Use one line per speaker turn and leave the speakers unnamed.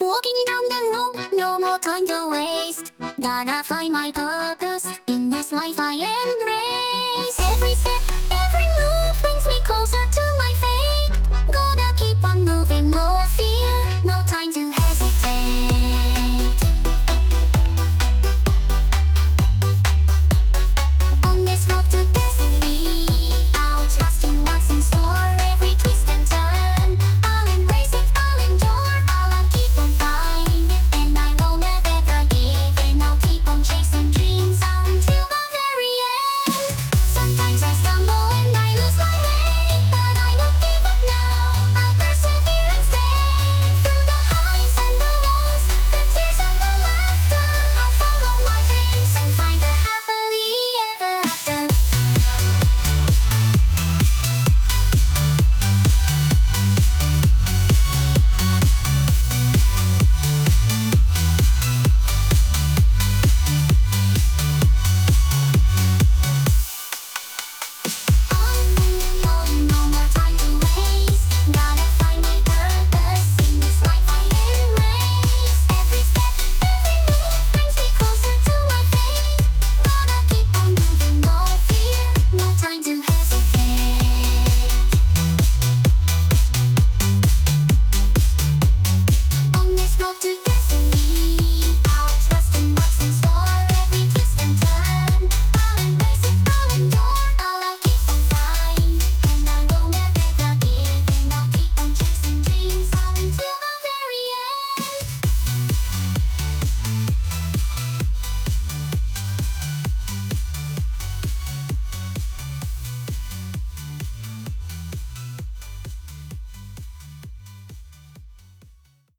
walking down the road, no more time to waste. Gotta find my purpose in this life I embrace. Every step, every move brings me closer to my fate. Gotta keep on moving more